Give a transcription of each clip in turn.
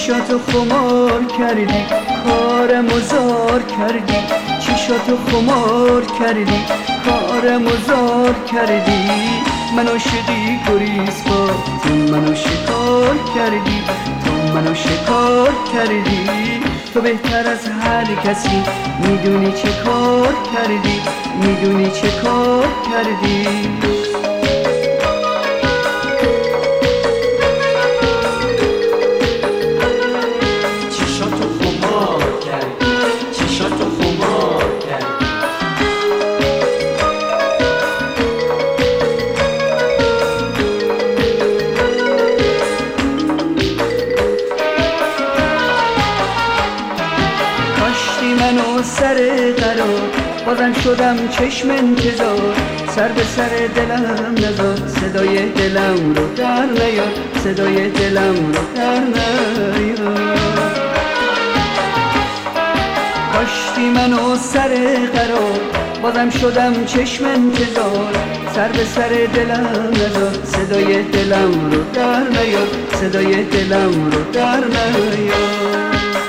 چشاتو خمار کردی کارمو زار کردی، چشاتو خمار کردی کارمو زار کردی. من عاشقی گریز با تو منو شکار کردی، تو منو شکار کردی. تو بهتر از هر کسی میدونی چه کار کردی، میدونی چه کار کردی. منو سر قرار بازم شدم چشم انتظار، سر به سر دلم نزار، صدای دلم رو در نیار، صدای دلم رو در نیار. کاشتی منو سر قرار بازم شدم چشم انتظار، سر به سر دلم نزار، صدای دلم رو در نیار، صدای دلم رو در نیار.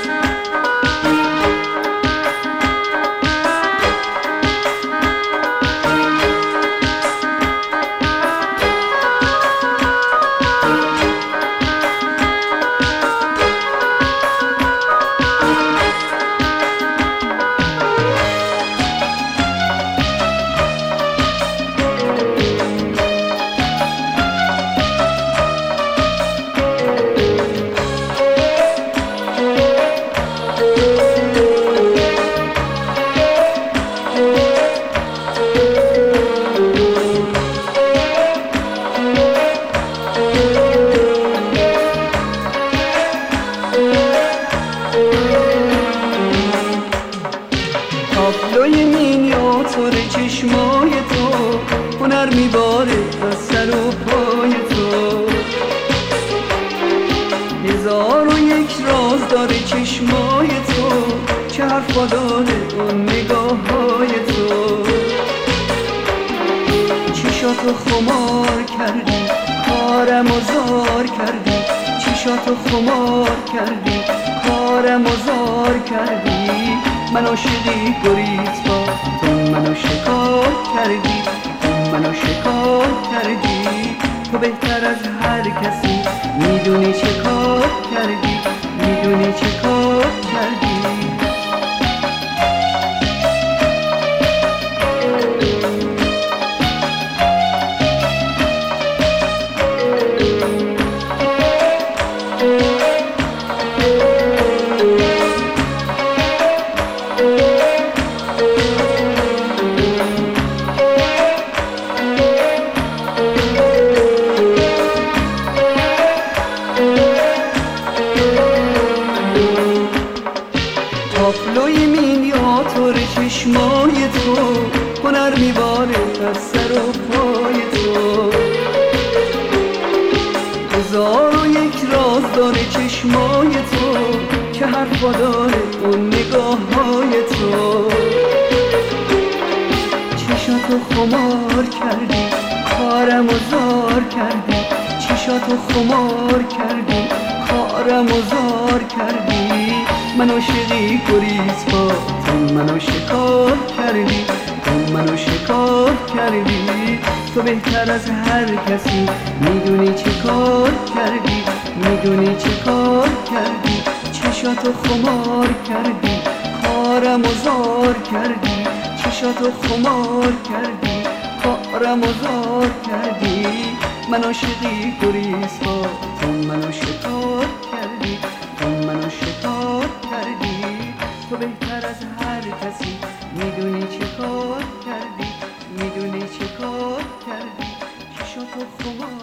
تابلوی مینیاتور چشمای تو هنر میباره از سر و پای تو. 1001 راز داره چشمای تو، چه حرفا داره اون نگاه‌های تو. چشاتو خمار کردی کارمو زار کردی، چشاتو خمار کردی کارمو زار کردی. من عاشقی گریز با تو منو شکار کردی، تو منو شکار کردی. تو بهتر از هر کسی میدونی چه کار کردی، میدونی چه کار کردی. تابلوی مینیاتور چشمای تو هنر میباره از سر و پای تو. 1001 راز داره چشمای تو، چه حرفا داره اون نگاه‌های تو. چشاتو خمار کردی کارمو زار کردی، چشاتو خمار کردی کارمو زار کردی. من عاشقی گریز با تو منو شکار کردی، تو منو شکار کردی. تو بهتر از هر کسی میدونی چه کار کردی، میدونی چه کار کردی. چشاتو خمار کردی کارمو زار کردی، چشاتو خمار کردی کارمو زار کردی. من عاشقی گریز با تو منو شکار کردی، تو منو شکار کردی. تو بهتر از هر کسی میدونی چه کار کردی، میدونی چه کار کردی. چشاتو خمار